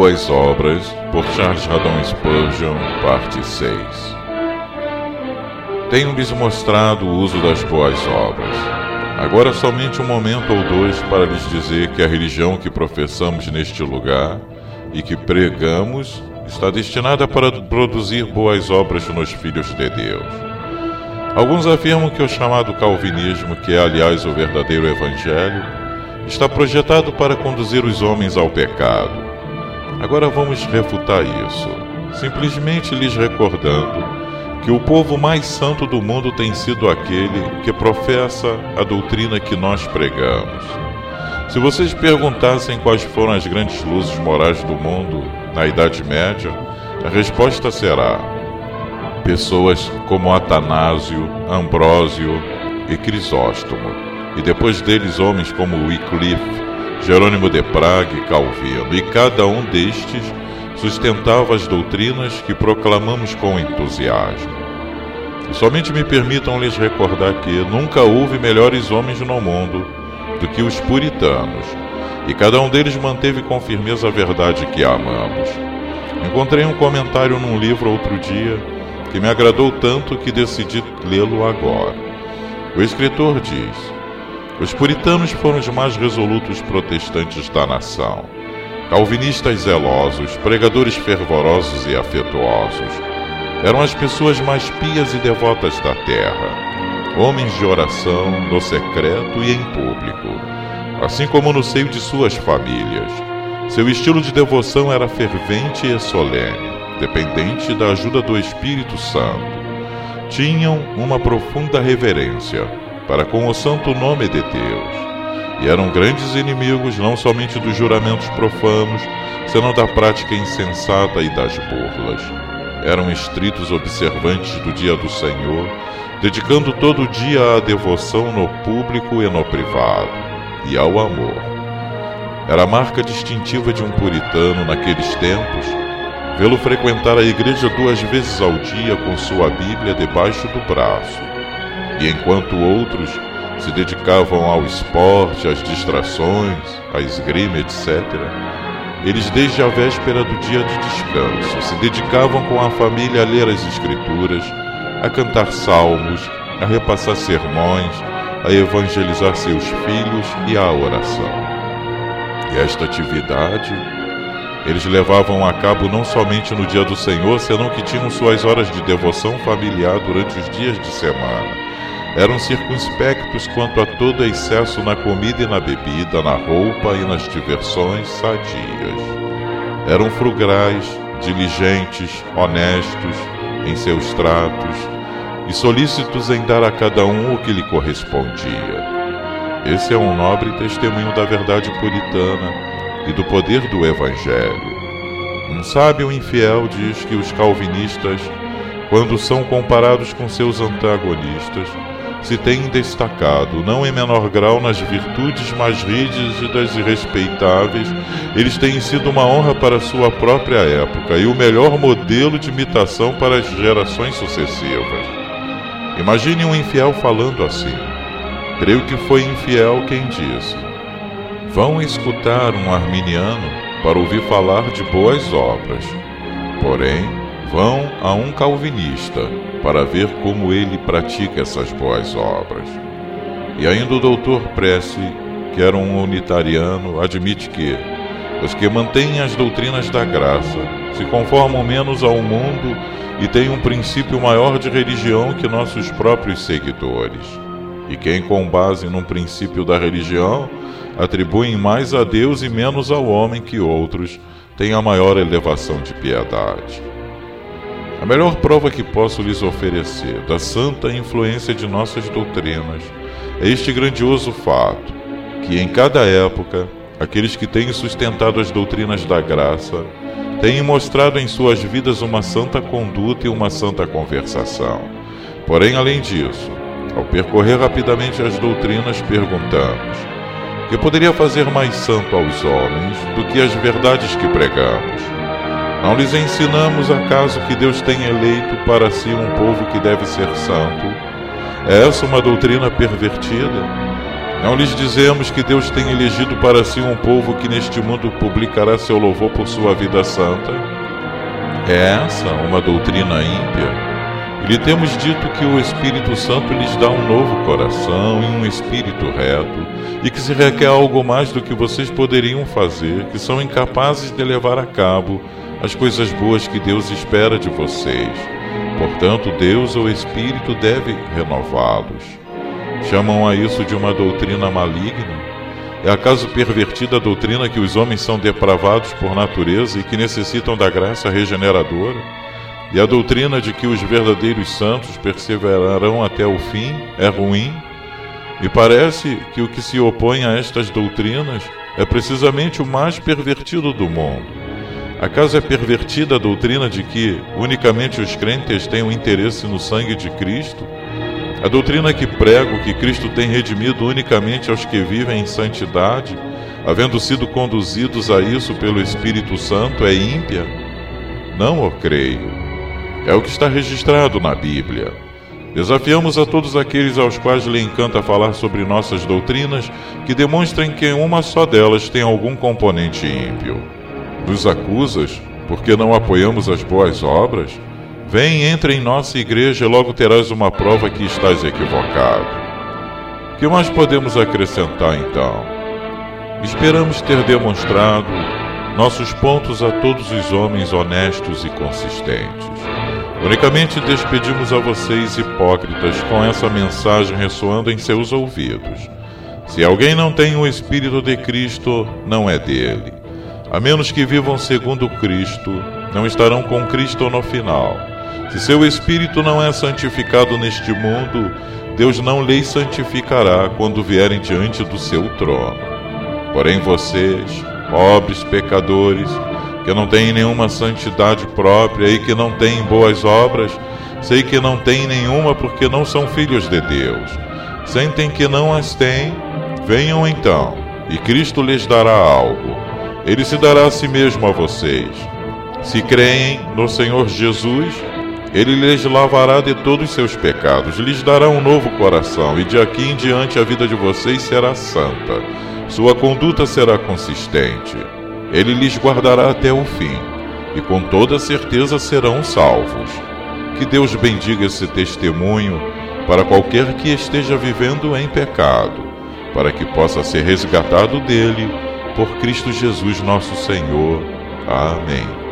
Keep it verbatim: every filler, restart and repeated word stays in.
Boas Obras, por Charles Haddon Spurgeon, parte seis. Tenho-lhes mostrado o uso das boas obras. Agora somente um momento ou dois para lhes dizer que a religião que professamos neste lugar e que pregamos está destinada para produzir boas obras nos filhos de Deus. Alguns afirmam que o chamado calvinismo, que é aliás o verdadeiro evangelho, está projetado para conduzir os homens ao pecado. Agora vamos refutar isso, simplesmente lhes recordando que o povo mais santo do mundo tem sido aquele que professa a doutrina que nós pregamos. Se vocês perguntassem quais foram as grandes luzes morais do mundo na Idade Média, a resposta será: pessoas como Atanásio, Ambrósio e Crisóstomo, e depois deles homens como Wycliffe, Jerônimo de Praga e Calvino, e cada um destes sustentava as doutrinas que proclamamos com entusiasmo. E somente me permitam lhes recordar que nunca houve melhores homens no mundo do que os puritanos, e cada um deles manteve com firmeza a verdade que amamos. Encontrei um comentário num livro outro dia que me agradou tanto que decidi lê-lo agora. O escritor diz: os puritanos foram os mais resolutos protestantes da nação, calvinistas zelosos, pregadores fervorosos e afetuosos. Eram as pessoas mais pias e devotas da terra, homens de oração no secreto e em público, assim como no seio de suas famílias. Seu estilo de devoção era fervente e solene, dependente da ajuda do Espírito Santo. Tinham uma profunda reverência para com o santo nome de Deus, e eram grandes inimigos não somente dos juramentos profanos, senão da prática insensata e das burlas. Eram estritos observantes do dia do Senhor, dedicando todo o dia à devoção no público e no privado, e ao amor. Era a marca distintiva de um puritano naqueles tempos vê-lo frequentar a igreja duas vezes ao dia com sua Bíblia debaixo do braço. E enquanto outros se dedicavam ao esporte, às distrações, à esgrima, etcétera, eles desde a véspera do dia de descanso se dedicavam com a família a ler as Escrituras, a cantar salmos, a repassar sermões, a evangelizar seus filhos e à oração. E esta atividade eles levavam a cabo não somente no dia do Senhor, senão que tinham suas horas de devoção familiar durante os dias de semana. Eram circunspectos quanto a todo excesso na comida e na bebida, na roupa e nas diversões sadias. Eram frugais, diligentes, honestos em seus tratos e solícitos em dar a cada um o que lhe correspondia. Esse é um nobre testemunho da verdade puritana e do poder do Evangelho. Um sábio infiel diz que os calvinistas, quando são comparados com seus antagonistas, se têm destacado, não em menor grau nas virtudes mais rígidas e respeitáveis. Eles têm sido uma honra para sua própria época e o melhor modelo de imitação para as gerações sucessivas. Imagine um infiel falando assim. Creio que foi infiel quem disse: vão escutar um arminiano para ouvir falar de boas obras, porém vão a um calvinista para ver como ele pratica essas boas obras. E ainda o doutor Presley, que era um unitariano, admite que os que mantêm as doutrinas da graça se conformam menos ao mundo e têm um princípio maior de religião que nossos próprios seguidores. E quem, com base num princípio da religião, atribuem mais a Deus e menos ao homem que outros, têm a maior elevação de piedade. A melhor prova que posso lhes oferecer da santa influência de nossas doutrinas é este grandioso fato, que em cada época, aqueles que têm sustentado as doutrinas da graça têm mostrado em suas vidas uma santa conduta e uma santa conversação. Porém, além disso, ao percorrer rapidamente as doutrinas, perguntamos: que poderia fazer mais santo aos homens do que as verdades que pregamos? Não lhes ensinamos acaso que Deus tem eleito para si um povo que deve ser santo? É essa uma doutrina pervertida? Não lhes dizemos que Deus tem elegido para si um povo que neste mundo publicará seu louvor por sua vida santa? É essa uma doutrina ímpia? E lhe temos dito que o Espírito Santo lhes dá um novo coração e um espírito reto, e que se requer algo mais do que vocês poderiam fazer, que são incapazes de levar a cabo as coisas boas que Deus espera de vocês. Portanto, Deus, o Espírito, deve renová-los. Chamam a isso de uma doutrina maligna? É acaso pervertida a doutrina que os homens são depravados por natureza e que necessitam da graça regeneradora? E a doutrina de que os verdadeiros santos perseverarão até o fim é ruim? Me parece que o que se opõe a estas doutrinas é precisamente o mais pervertido do mundo. Acaso é pervertida a doutrina de que unicamente os crentes têm um interesse no sangue de Cristo? A doutrina que prego que Cristo tem redimido unicamente aos que vivem em santidade, havendo sido conduzidos a isso pelo Espírito Santo, é ímpia? Não o creio. É o que está registrado na Bíblia. Desafiamos a todos aqueles aos quais lhe encanta falar sobre nossas doutrinas que demonstrem que uma só delas tem algum componente ímpio. Nos acusas porque não apoiamos as boas obras? Vem, entra em nossa igreja e logo terás uma prova que estás equivocado. O que mais podemos acrescentar então? Esperamos ter demonstrado nossos pontos a todos os homens honestos e consistentes. Unicamente despedimos a vocês, hipócritas, com essa mensagem ressoando em seus ouvidos. Se alguém não tem o Espírito de Cristo, não é dele. A menos que vivam segundo Cristo, não estarão com Cristo no final. Se seu Espírito não é santificado neste mundo, Deus não lhes santificará quando vierem diante do seu trono. Porém vocês, pobres pecadores, que não têm nenhuma santidade própria e que não têm boas obras, sei que não têm nenhuma porque não são filhos de Deus. Sentem que não as têm, venham então, e Cristo lhes dará algo. Ele se dará a si mesmo a vocês. Se creem no Senhor Jesus, Ele lhes lavará de todos os seus pecados, lhes dará um novo coração, e de aqui em diante a vida de vocês será santa. Sua conduta será consistente. Ele lhes guardará até o fim, e com toda certeza serão salvos. Que Deus bendiga esse testemunho para qualquer que esteja vivendo em pecado, para que possa ser resgatado dele, por Cristo Jesus nosso Senhor. Amém.